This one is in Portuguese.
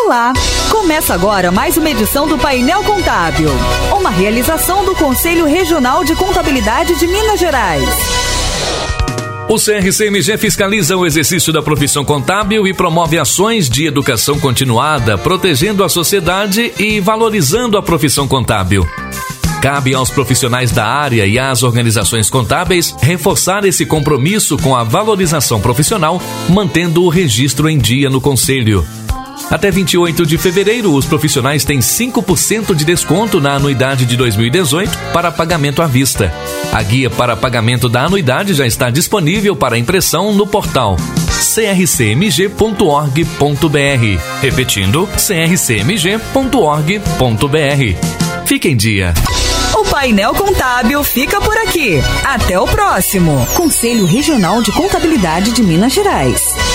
Olá! Começa agora mais uma edição do Painel Contábil, uma realização do Conselho Regional de Contabilidade de Minas Gerais. O CRCMG fiscaliza o exercício da profissão contábil e promove ações de educação continuada, protegendo a sociedade e valorizando a profissão contábil. Cabe aos profissionais da área e às organizações contábeis reforçar esse compromisso com a valorização profissional, mantendo o registro em dia no Conselho. Até 28 de fevereiro, os profissionais têm 5% de desconto na anuidade de 2018 para pagamento à vista. A guia para pagamento da anuidade já está disponível para impressão no portal crcmg.org.br. Repetindo, crcmg.org.br. Fique em dia. O Painel Contábil fica por aqui. Até o próximo. Conselho Regional de Contabilidade de Minas Gerais.